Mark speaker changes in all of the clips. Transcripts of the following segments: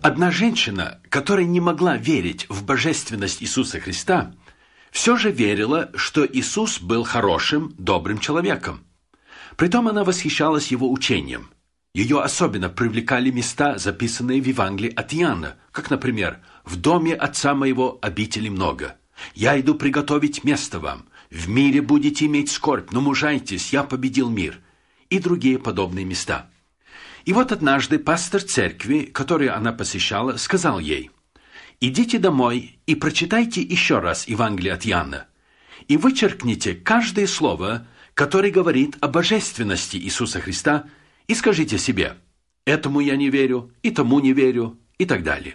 Speaker 1: Одна женщина, которая не могла верить в божественность Иисуса Христа, все же верила, что Иисус был хорошим, добрым человеком. Притом она восхищалась его учением. Ее особенно привлекали места, записанные в Евангелии от Иоанна, как, например, «В доме отца моего обителей много. Я иду приготовить место вам. В мире будете иметь скорбь, но мужайтесь, я победил мир». И другие подобные места. И вот однажды пастор церкви, которую она посещала, сказал ей: «Идите домой и прочитайте еще раз Евангелие от Иоанна, и вычеркните каждое слово, которое говорит о божественности Иисуса Христа, и скажите себе: этому я не верю, и тому не верю, и так далее».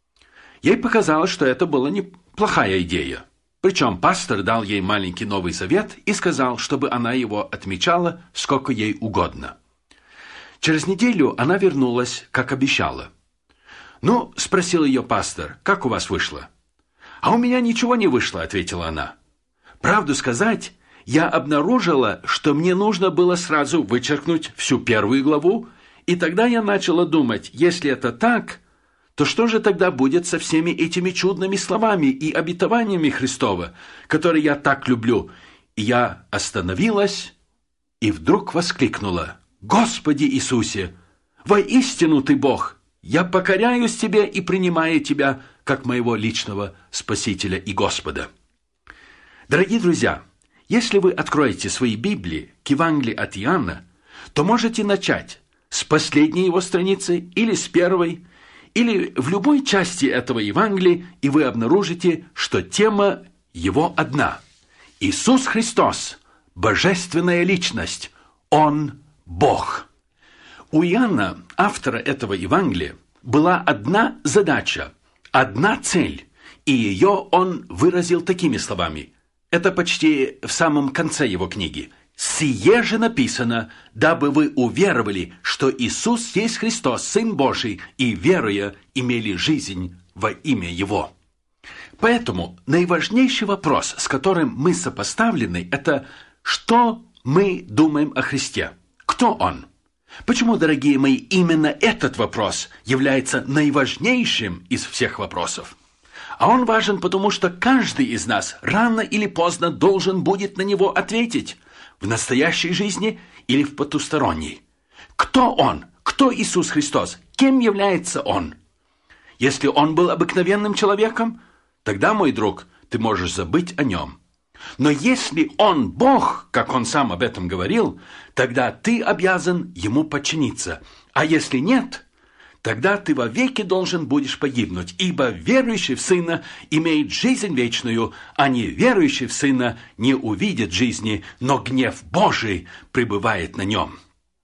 Speaker 1: Ей показалось, что это была неплохая идея. Причем пастор дал ей маленький Новый Завет и сказал, чтобы она его отмечала сколько ей угодно. Через неделю она вернулась, как обещала. «Ну, — спросил ее пастор, — как у вас вышло?» «А у меня ничего не вышло, — ответила она. Правду сказать, я обнаружила, что мне нужно было сразу вычеркнуть всю 1 главу, и тогда я начала думать, если это так, то что же тогда будет со всеми этими чудными словами и обетованиями Христова, которые я так люблю?» И я остановилась и вдруг воскликнула: «Господи Иисусе, воистину Ты Бог! Я покоряюсь Тебе и принимаю Тебя как моего личного Спасителя и Господа». Дорогие друзья, если вы откроете свои Библии к Евангелию от Иоанна, то можете начать с последней его страницы или с первой, или в любой части этого Евангелия, и вы обнаружите, что тема его одна. Иисус Христос – божественная личность, Он – Бог. У Иоанна, автора этого Евангелия, была одна задача, одна цель, и ее он выразил такими словами. Это почти в самом конце его книги. «Сие же написано, дабы вы уверовали, что Иисус есть Христос, Сын Божий, и, веруя, имели жизнь во имя Его». Поэтому наиважнейший вопрос, с которым мы сопоставлены, это что мы думаем о Христе? Кто Он? Почему, дорогие мои, именно этот вопрос является наиважнейшим из всех вопросов? А он важен, потому что каждый из нас рано или поздно должен будет на него ответить. В настоящей жизни или в потусторонней. Кто Он? Кто Иисус Христос? Кем является Он? Если Он был обыкновенным человеком, тогда, мой друг, ты можешь забыть о Нем. Но если Он Бог, как Он сам об этом говорил, тогда ты обязан Ему подчиниться. А если нет, тогда ты вовеки должен будешь погибнуть, ибо верующий в Сына имеет жизнь вечную, а неверующий в Сына не увидит жизни, но гнев Божий пребывает на нем.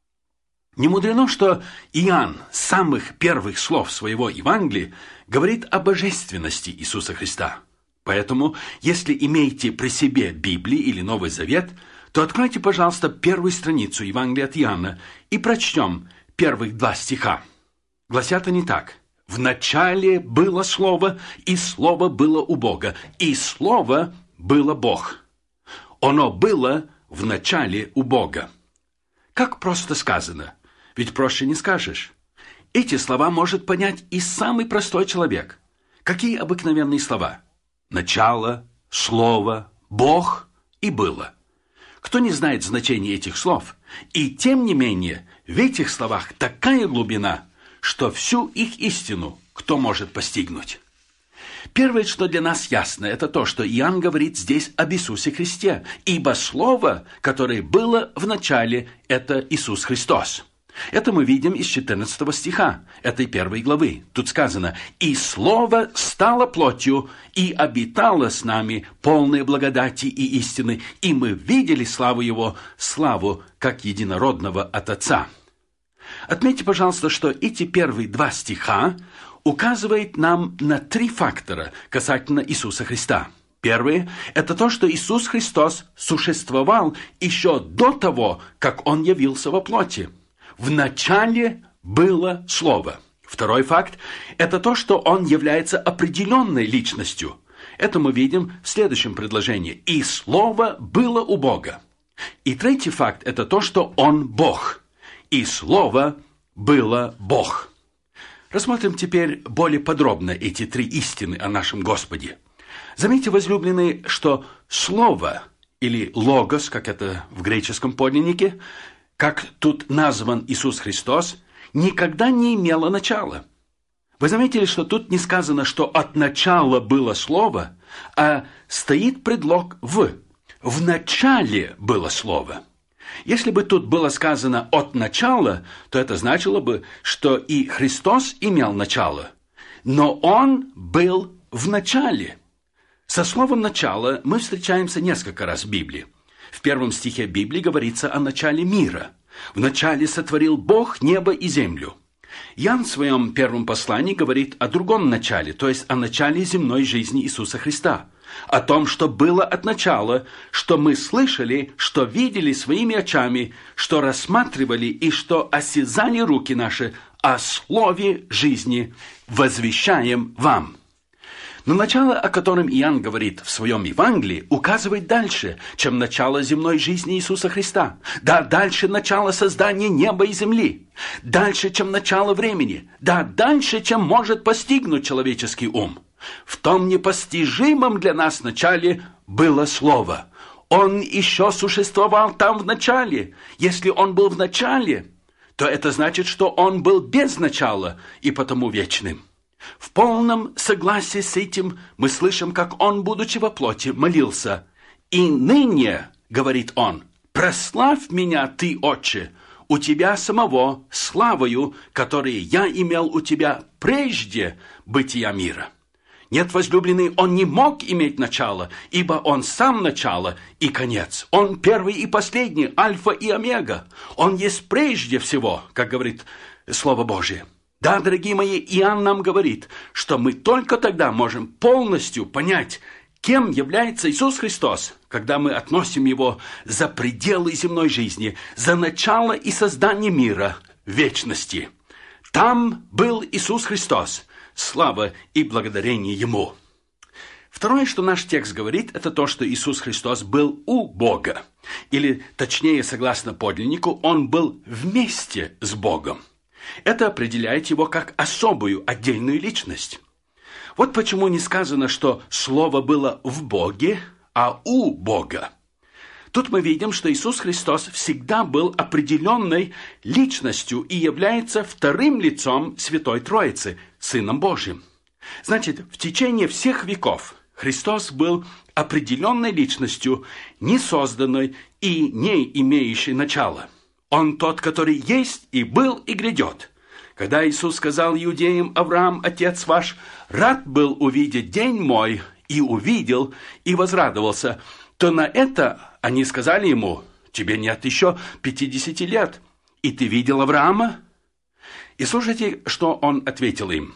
Speaker 1: Не мудрено, что Иоанн с самых первых слов своего Евангелия говорит о божественности Иисуса Христа. Поэтому, если имеете при себе Библию или Новый Завет, то откройте, пожалуйста, первую страницу Евангелия от Иоанна и прочтем первых 2 стиха. Гласят они так: «В начале было Слово, и Слово было у Бога, и Слово было Бог. Оно было в начале у Бога». Как просто сказано, ведь проще не скажешь. Эти слова может понять и самый простой человек. Какие обыкновенные слова? Начало, Слово, Бог и было. Кто не знает значения этих слов? И тем не менее, в этих словах такая глубина, что всю их истину кто может постигнуть? Первое, что для нас ясно, это то, что Иоанн говорит здесь об Иисусе Христе, ибо Слово, которое было в начале, это Иисус Христос. Это мы видим из 14 стиха этой 1 главы. Тут сказано: «И Слово стало плотью, и обитало с нами, полное благодати и истины, и мы видели славу Его, славу как единородного от Отца». Отметьте, пожалуйста, что эти первые 2 стиха указывают нам на 3 фактора касательно Иисуса Христа. Первое – это то, что Иисус Христос существовал еще до того, как Он явился во плоти. В начале было Слово. Второй факт – это то, что Он является определенной личностью. Это мы видим в следующем предложении. «И Слово было у Бога». И третий факт – это то, что Он Бог. «И Слово было Бог». Рассмотрим теперь более подробно эти три истины о нашем Господе. Заметьте, возлюбленные, что слово или логос, как это в греческом подлиннике, как тут назван Иисус Христос, никогда не имело начала. Вы заметили, что тут не сказано, что от начала было слово, а стоит предлог «в». В начале было слово. Если бы тут было сказано «от начала», то это значило бы, что и Христос имел начало, но Он был в начале. Со словом «начало» мы встречаемся несколько раз в Библии. В 1 стихе Библии говорится о начале мира. «В начале сотворил Бог небо и землю». Иоанн в своем первом послании говорит о другом начале, то есть о начале земной жизни Иисуса Христа. О том, что было от начала, что мы слышали, что видели своими очами, что рассматривали и что осязали руки наши, о слове жизни возвещаем вам. Но начало, о котором Иоанн говорит в своем Евангелии, указывает дальше, чем начало земной жизни Иисуса Христа. Да, дальше начало создания неба и земли. Дальше, чем начало времени. Да, дальше, чем может постигнуть человеческий ум. В том непостижимом для нас начале было Слово. Он еще существовал там в начале. Если Он был в начале, то это значит, что Он был без начала и потому вечным. В полном согласии с этим мы слышим, как Он, будучи во плоти, молился. «И ныне, — говорит Он, — прославь меня, Ты, Отче, у Тебя самого славою, которую я имел у Тебя прежде бытия мира». Нет, возлюбленный, Он не мог иметь начало, ибо Он сам начало и конец. Он первый и последний, альфа и омега. Он есть прежде всего, как говорит Слово Божие. Да, дорогие мои, Иоанн нам говорит, что мы только тогда можем полностью понять, кем является Иисус Христос, когда мы относим Его за пределы земной жизни, за начало и создание мира вечности. Там был Иисус Христос. Слава и благодарение Ему. Второе, что наш текст говорит, это то, что Иисус Христос был у Бога. Или, точнее, согласно подлиннику, Он был вместе с Богом. Это определяет Его как особую, отдельную личность. Вот почему не сказано, что Слово было в Боге, а у Бога. Тут мы видим, что Иисус Христос всегда был определенной личностью и является вторым лицом Святой Троицы, Сыном Божьим. Значит, в течение всех веков Христос был определенной личностью, несозданной и не имеющей начала. Он тот, который есть и был и грядет. Когда Иисус сказал иудеям: «Авраам, отец ваш, рад был увидеть день мой, и увидел, и возрадовался», то на это они сказали ему: «Тебе нет еще 50 лет, и ты видел Авраама?» И слушайте, что он ответил им.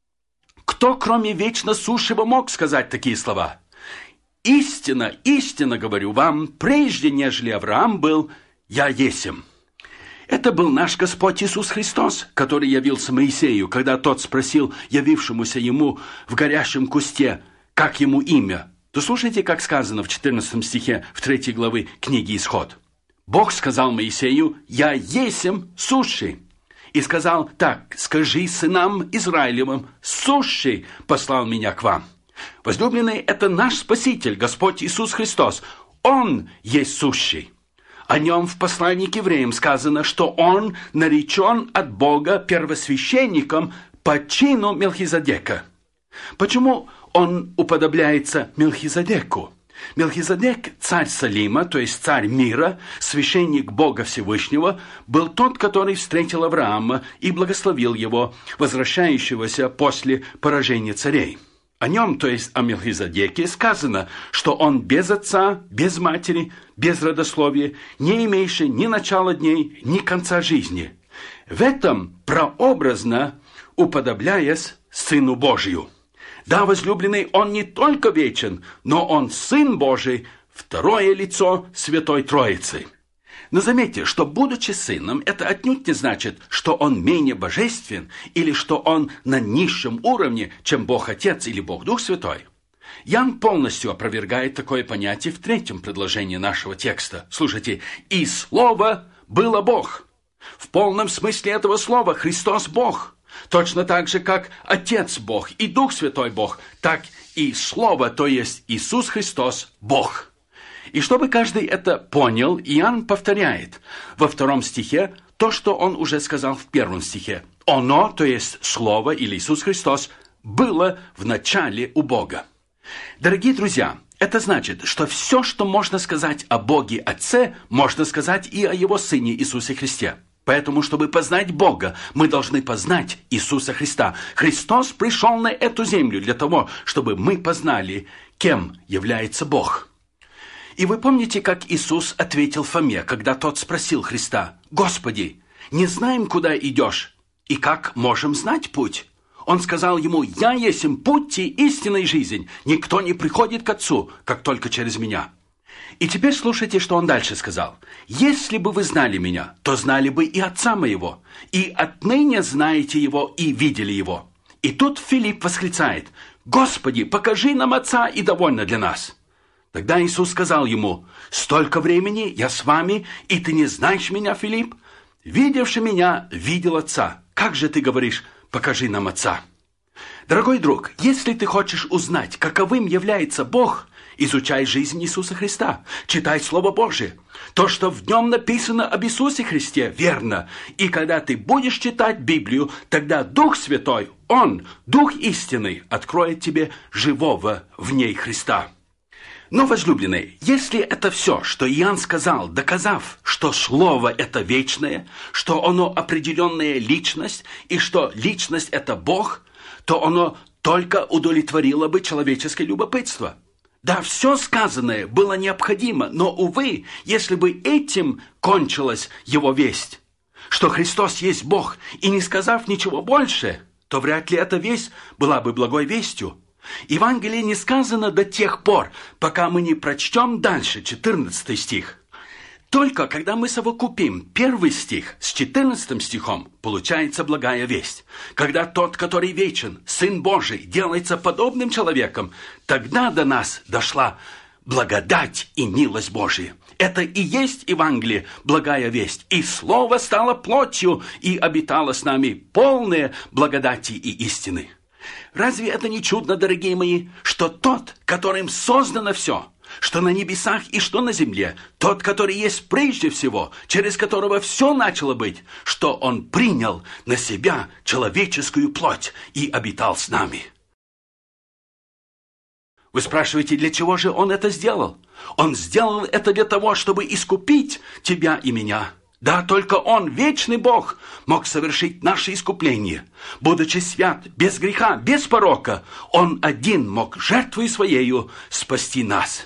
Speaker 1: «Кто, кроме вечно сущего, мог сказать такие слова? Истинно, истинно говорю вам, прежде нежели Авраам был, я есмь». Это был наш Господь Иисус Христос, который явился Моисею, когда тот спросил явившемуся ему в горящем кусте, как ему имя. То слушайте, как сказано в 14 стихе в 3 главы книги «Исход». Бог сказал Моисею: «Я есмь сущий». И сказал так: «Скажи сынам Израилевым: сущий послал меня к вам». Возлюбленные, это наш Спаситель, Господь Иисус Христос. Он есть сущий. О нем в послании к евреям сказано, что он наречен от Бога первосвященником по чину Мелхизедека. Почему он уподобляется Мелхизедеку? Мелхизедек, царь Салима, то есть царь мира, священник Бога Всевышнего, был тот, который встретил Авраама и благословил его, возвращающегося после поражения царей. О нем, то есть о Мелхизедеке, сказано, что он без отца, без матери, без родословия, не имеющий ни начала дней, ни конца жизни. В этом прообразно уподобляясь Сыну Божию. Да, возлюбленный, он не только вечен, но он Сын Божий, второе лицо Святой Троицы. Но заметьте, что, будучи сыном, это отнюдь не значит, что он менее божествен или что он на низшем уровне, чем Бог Отец или Бог Дух Святой. Иоанн полностью опровергает такое понятие в 3 предложении нашего текста. Слушайте, «И Слово было Бог». В полном смысле этого слова Христос Бог. Точно так же, как Отец Бог и Дух Святой Бог, так и Слово, то есть Иисус Христос, Бог. И чтобы каждый это понял, Иоанн повторяет во 2 стихе то, что он уже сказал в 1 стихе. Оно, то есть Слово или Иисус Христос, было в начале у Бога. Дорогие друзья, это значит, что все, что можно сказать о Боге Отце, можно сказать и о Его Сыне Иисусе Христе. Поэтому, чтобы познать Бога, мы должны познать Иисуса Христа. Христос пришел на эту землю для того, чтобы мы познали, кем является Бог. И вы помните, как Иисус ответил Фоме, когда тот спросил Христа: «Господи, не знаем, куда идешь, и как можем знать путь?» Он сказал ему: «Я есмь путь и истина и жизнь. Никто не приходит к Отцу, как только через меня». И теперь слушайте, что он дальше сказал. «Если бы вы знали меня, то знали бы и Отца моего, и отныне знаете его и видели его». И тут Филипп восклицает: «Господи, покажи нам Отца, и довольно для нас». Тогда Иисус сказал ему: «Столько времени я с вами, и ты не знаешь меня, Филипп? Видевший меня, видел Отца. Как же ты говоришь: покажи нам Отца?» Дорогой друг, если ты хочешь узнать, каковым является Бог, изучай жизнь Иисуса Христа, читай Слово Божие. То, что в нем написано об Иисусе Христе, верно. И когда ты будешь читать Библию, тогда Дух Святой, Он, Дух истины, откроет тебе живого в ней Христа. Но, возлюбленные, если это все, что Иоанн сказал, доказав, что Слово – это вечное, что оно определенная личность, и что личность – это Бог, то оно только удовлетворило бы человеческое любопытство. Да, все сказанное было необходимо, но, увы, если бы этим кончилась его весть, что Христос есть Бог, и не сказав ничего больше, то вряд ли эта весть была бы благой вестью. Евангелие не сказано до тех пор, пока мы не прочтем дальше 14 стих. Только когда мы совокупим 1 стих с 14 стихом, получается благая весть. Когда тот, который вечен, Сын Божий, делается подобным человеком, тогда до нас дошла благодать и милость Божия. Это и есть Евангелие, благая весть. И Слово стало плотью и обитало с нами, полное благодати и истины. Разве это не чудно, дорогие мои, что тот, которым создано все, что на небесах и что на земле, тот, который есть прежде всего, через которого все начало быть, что он принял на себя человеческую плоть и обитал с нами? Вы спрашиваете, для чего же он это сделал? Он сделал это для того, чтобы искупить тебя и меня. Да, только Он, вечный Бог, мог совершить наше искупление. Будучи свят, без греха, без порока, Он один мог жертвой Своею спасти нас.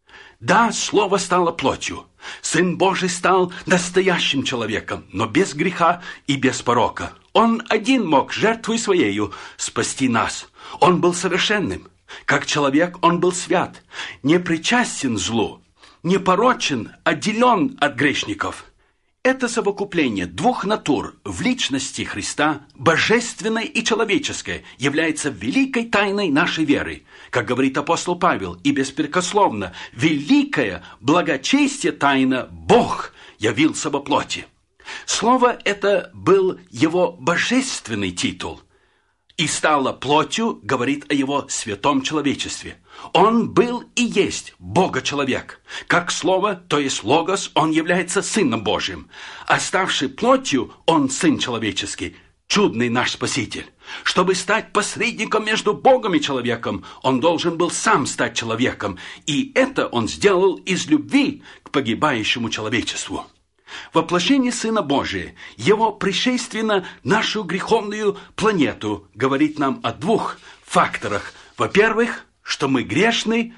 Speaker 1: Да, Слово стало плотью. Сын Божий стал настоящим человеком, но без греха и без порока. Он один мог жертвой Своею спасти нас. Он был совершенным. Как человек Он был свят, не причастен злу, непорочен, отделен от грешников. Это совокупление двух натур в личности Христа, божественной и человеческой, является великой тайной нашей веры. Как говорит апостол Павел, и беспрекословно, великая благочестие тайна Бог явился во плоти. Слово это был его божественный титул. И стало плотью, говорит о его святом человечестве. Он был и есть Бога-человек. Как Слово, то есть Логос, он является Сыном Божьим. А ставший плотью, он Сын человеческий, чудный наш Спаситель. Чтобы стать посредником между Богом и человеком, он должен был сам стать человеком. И это он сделал из любви к погибающему человечеству. Воплощение Сына Божия, Его пришествие на нашу греховную планету говорит нам о двух факторах. Во-первых, что мы грешны,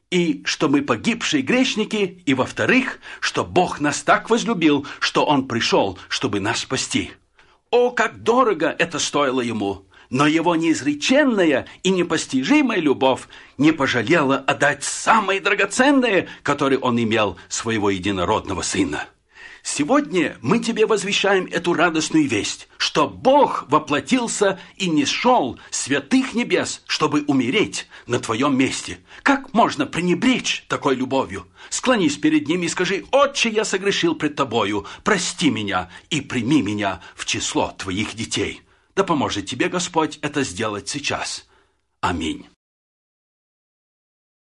Speaker 1: и что мы погибшие грешники, и во-вторых, что Бог нас так возлюбил, что Он пришел, чтобы нас спасти. О, как дорого это стоило Ему! Но Его неизреченная и непостижимая любовь не пожалела отдать самое драгоценное, которое Он имел, своего единородного Сына. Сегодня мы тебе возвещаем эту радостную весть, что Бог воплотился и нисшел с святых небес, чтобы умереть на твоем месте. Как можно пренебречь такой любовью? Склонись перед Ним и скажи: «Отче, я согрешил пред Тобою, прости меня и прими меня в число Твоих детей». Да поможет тебе Господь это сделать сейчас. Аминь.